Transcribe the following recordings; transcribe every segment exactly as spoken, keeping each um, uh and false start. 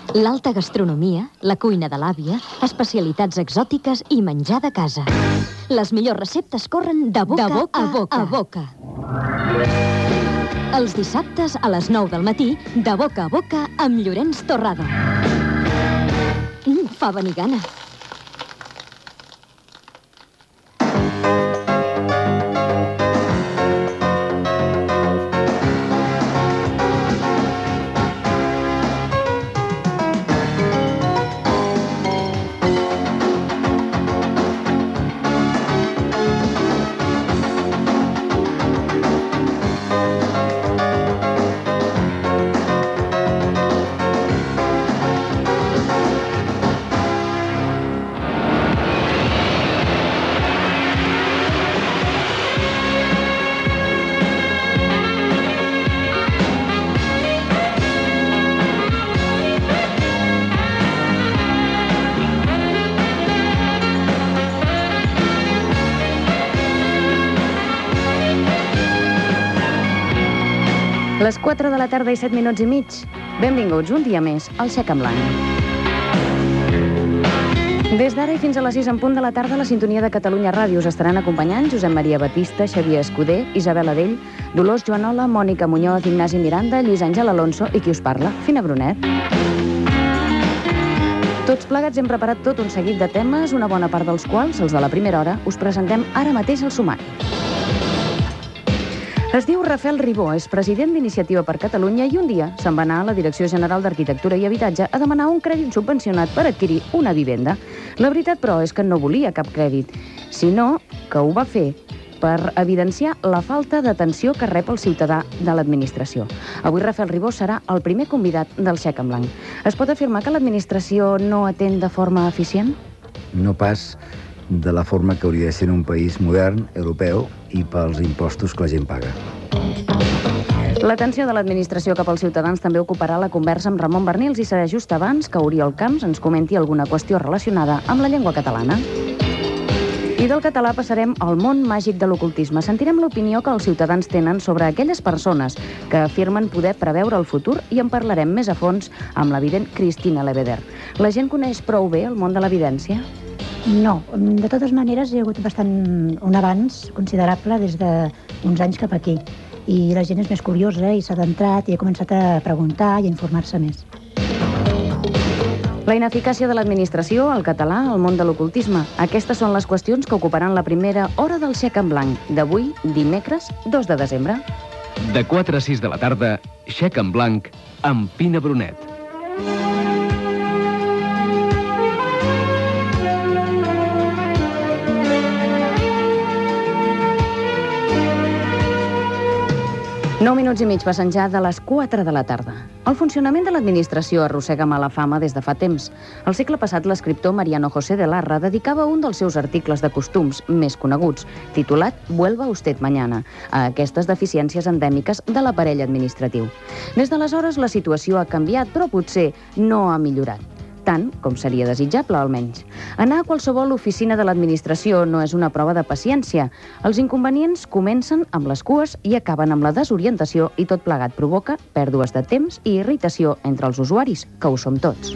L'alta gastronomia, la cuina de l'àvia, especialitats exòtiques i menjar de casa. Les millors receptes corren de boca, de boca a boca. A boca. Els dissabtes a les nou del matí, de boca a boca amb Llorenç Torrado. Mm, fa venir gana. Les quatre de la tarda i set minuts i mig. Benvinguts un dia més al Xec en Blanc. Des d'ara i fins a les sis en punt de la tarda, la sintonia de Catalunya Ràdio us estaran acompanyant Josep Maria Batista, Xavier Escudé, Isabel Adell, Dolors Joanola, Mònica Muñoz, Ignasi Miranda, Lluís Àngel Alonso i qui us parla, Fina Brunet. Tots plegats hem preparat tot un seguit de temes, una bona part dels quals, els de la primera hora, us presentem ara mateix al sumari. Es diu Rafael Ribó, és president d'Iniciativa per Catalunya i un dia se'n va anar a la Direcció General d'Arquitectura i Habitatge a demanar un crèdit subvencionat per adquirir una vivenda. La veritat, però, és que no volia cap crèdit, sinó que ho va fer per evidenciar la falta d'atenció que rep el ciutadà de l'administració. Avui Rafael Ribó serà el primer convidat del Xec en Blanc. Es pot afirmar que l'administració no atén de forma eficient? No pas de la forma que hauria de ser en un país modern, europeu, i pels impostos que la gent paga. L'atenció de l'administració cap als ciutadans també ocuparà la conversa amb Ramon Barnils i serà just abans que Oriol Camps ens comenti alguna qüestió relacionada amb la llengua catalana. I del català passarem al món màgic de l'ocultisme. Sentirem l'opinió que els ciutadans tenen sobre aquelles persones que afirmen poder preveure el futur i en parlarem més a fons amb l'evident Cristina Lebeder. La gent coneix prou bé el món de l'evidència? No, de totes maneres hi ha hagut bastant un avanç considerable des d'uns anys cap aquí. I la gent és més curiosa i s'ha d'entrat i ha començat a preguntar i a informar-se més. La ineficàcia de l'administració, el català, el món de l'ocultisme. Aquestes són les qüestions que ocuparan la primera hora del Xec en Blanc, d'avui, dimecres, dos de desembre. De quatre a sis de la tarda, Xec en Blanc, amb Fina Brunet. Nou minuts i mig passen ja de les quatre de la tarda. El funcionament de l'administració arrossega mala fama des de fa temps. Al segle passat, l'escriptor Mariano José de Larra dedicava un dels seus articles de costums més coneguts, titulat «Vuelva usted mañana», a aquestes deficiències endèmiques de l'aparell administratiu. Des d'aleshores, la situació ha canviat, però potser no ha millorat. Tant com seria desitjable, almenys. Anar a qualsevol oficina de l'administració no és una prova de paciència. Els inconvenients comencen amb les cues i acaben amb la desorientació i tot plegat provoca pèrdues de temps i irritació entre els usuaris, que ho som tots.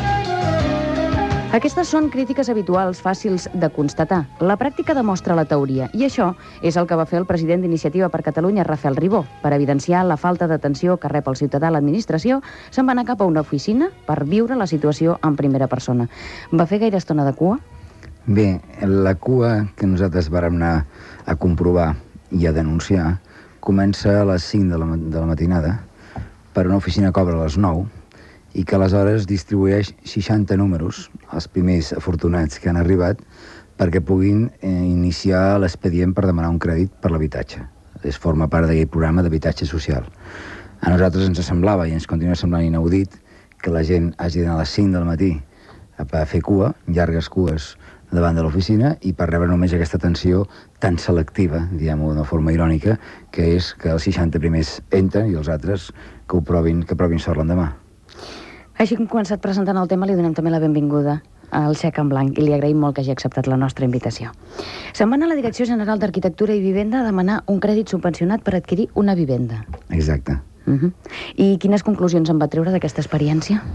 Aquestes són crítiques habituals fàcils de constatar. La pràctica demostra la teoria, i això és el que va fer el president d'Iniciativa per Catalunya, Rafael Ribó. Per evidenciar la falta d'atenció que rep el ciutadà a l'administració, se'n va anar cap a una oficina per viure la situació en primera persona. Va fer gaire estona de cua? Bé, la cua que nosaltres vàrem anar a comprovar i a denunciar comença a les cinc de la, de la matinada per una oficina que obre a les nou i que aleshores distribueix seixanta números, els primers afortunats que han arribat, perquè puguin eh, iniciar l'expedient per demanar un crèdit per l'habitatge. Es forma part d'aquell programa d'habitatge social. A nosaltres ens semblava, i ens continua semblant inaudit, que la gent hagi d'anar a les cinc del matí a fer cua, llargues cues davant de l'oficina, i per rebre només aquesta atenció tan selectiva, diguem-ho d'una forma irònica, que és que els seixanta primers entren i els altres que ho provin, que provin sort l'endemà. Així que hem començat presentant el tema, li donem també la benvinguda al Xec en Blanc i li agraïm molt que hagi acceptat la nostra invitació. Se'n va anar a la Direcció General d'Arquitectura i Vivenda a demanar un crèdit subvencionat per adquirir una vivenda. Exacte. Uh-huh. I quines conclusions en va treure d'aquesta experiència?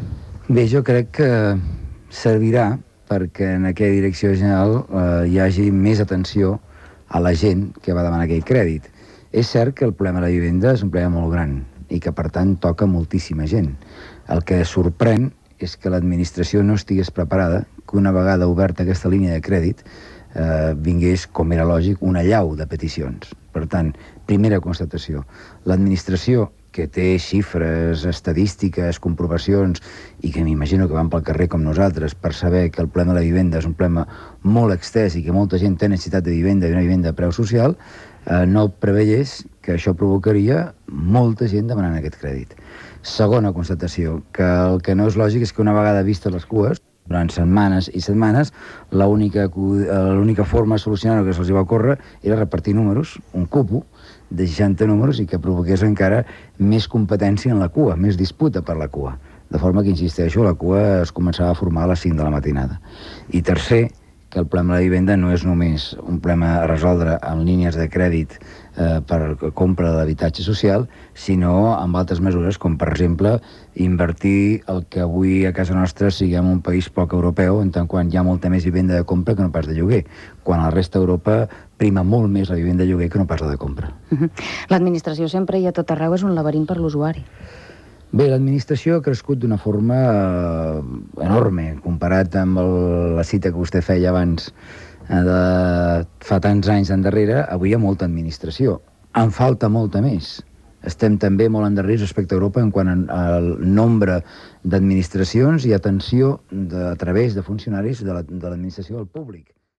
Bé, jo crec que servirà perquè en aquella direcció general eh, hi hagi més atenció a la gent que va demanar aquell crèdit. És cert que el problema de la vivenda és un problema molt gran i que, per tant, toca moltíssima gent. El que sorprèn és que l'administració no estigués preparada que una vegada oberta aquesta línia de crèdit eh, vingués, com era lògic, una allau de peticions. Per tant, primera constatació, l'administració, que té xifres, estadístiques, comprovacions, i que m'imagino que van pel carrer com nosaltres per saber que el problema de la vivenda és un problema molt extès i que molta gent té necessitat de vivenda i una vivenda de preu social, eh, no preveiés que això provocaria molta gent demanant aquest crèdit. Segona constatació, que el que no és lògic és que una vegada vistes les cues, durant setmanes i setmanes, l'única l'única forma de solucionar el que se'ls va ocórrer era repartir números, un cupo de seixanta números, i que provoqués encara més competència en la cua, més disputa per la cua. De forma que, insisteixo, la cua es començava a formar a les cinc de la matinada. I tercer, que el problema de la vivenda no és només un problema a resoldre amb línies de crèdit eh, per compra de l'habitatge social, sinó amb altres mesures, com per exemple invertir el que avui a casa nostra siguem un país poc europeu, en tant quan hi ha molta més vivenda de compra que no pas de lloguer, quan a la resta d'Europa prima molt més la vivenda de lloguer que no pas la de compra. L'administració sempre i a tot arreu és un laberint per l'usuari. Bé, l'administració ha crescut d'una forma eh, enorme, comparat amb el, la cita que vostè feia abans eh, de fa tants anys endarrere. Avui hi ha molta administració. En falta molta més. Estem també molt endarrerits respecte a Europa en quant al nombre d'administracions i atenció de, a través de funcionaris de l'administració al públic.